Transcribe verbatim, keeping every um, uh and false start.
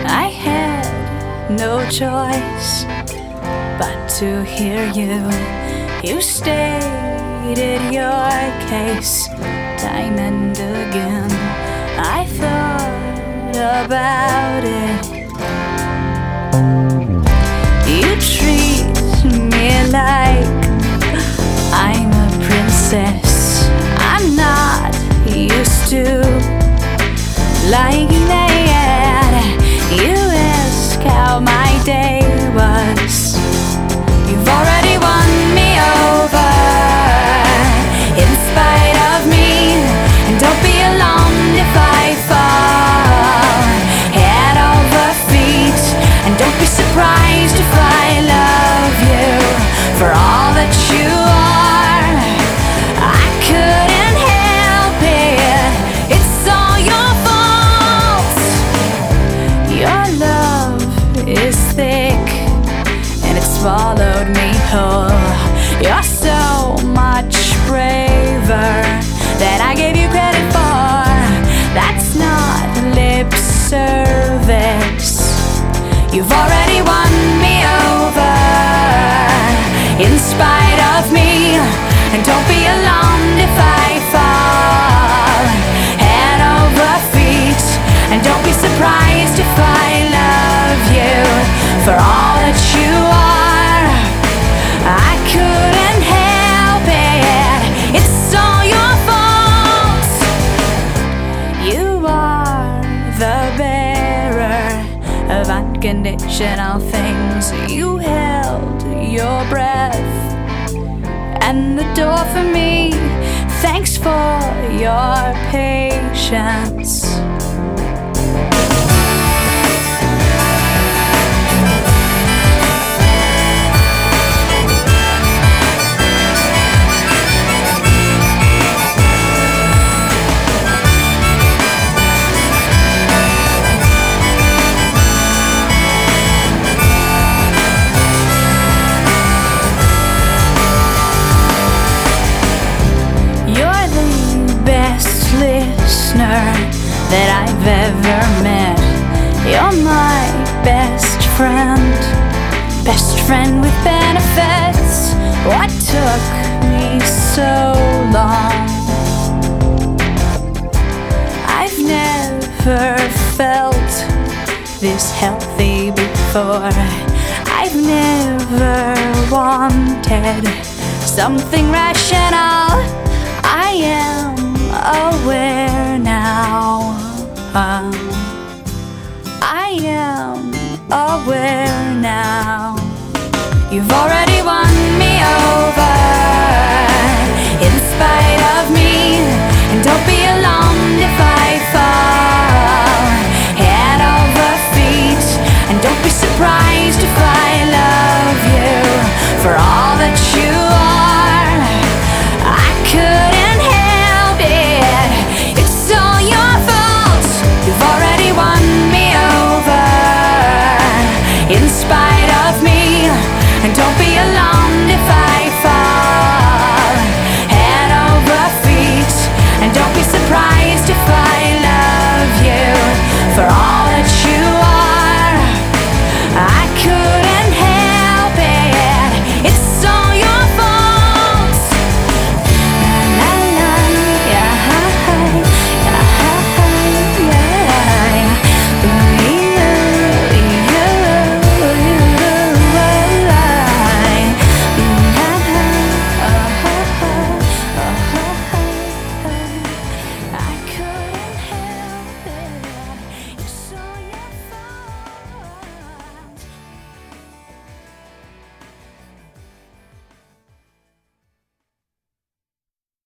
I had no choice but to hear you. You stated your case time and again. I thought about it. You treat me like I'm a princess. I'm not used to liking that. You ask how my day was. You've already won me over, in spite of me. And don't be alarmed if I fall head over feet. And don't be surprised if I love you for all that you are. I couldn't help it, it's all your fault. Your love is thick and it swallowed me whole. You're so much braver than I gave you credit for. That's not lip service. You've already won me over, in spite of me. And don't be alarmed if I fall head over feet. And don't be surprised if I love you for all that you are. I couldn't help it, it's all your fault. You are the bearer of unconditional things. You held your breath and the door for me. Thanks for your patience. That I've ever met. You're my best friend, best friend with benefits. What took me so long? I've never felt this healthy before. I've never wanted something rational. I am aware now. uh, I am aware now. You've already